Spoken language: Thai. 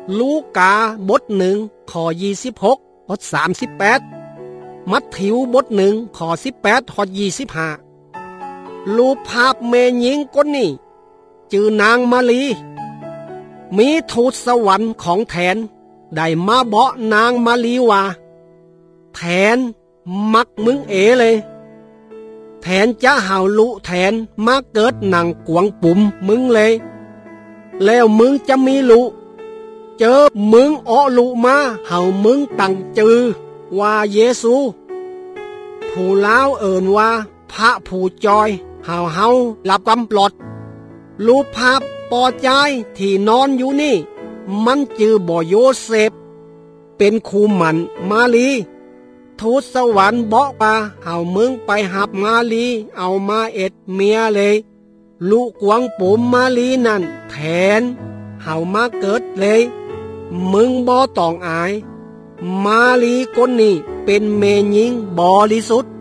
ลูกาบท1ข้อ26ฮอด38มัทธิวบท1ข้อ18ฮอด25รูปภาพแม่หญิงคนนี้ชื่อนางมารีมีทูตสวรรค์ของแทนได้มาบอกนางมารีว่าแทนมักมึงเลยแทนจะหาวลุแทนมาเกิดหนังกวงปุ่มมึงเลยแล้วมึงจะมีลุเจอมึงอ้อลุมาเห่ามึงตั้งจือว่าเยซูผู้ลาวเอิ้นว่าพระผู้จอยเฮาหลับกำปลอดรูปภาพปอใจที่นอนอยู่นี่มันจือบ่โยเซฟเป็นคู่หมันมาลีทูตสวรรค์บอกว่าเฮามึงไปหับมาลีเอามาเอ็ดเมียเลยลูกกวงปุ่มมาลีนั่นแทนเฮามาเกิดเลยมึงบ่ต้องอายมาลีคนนี้เป็นแม่หญิงบริสุทธิ์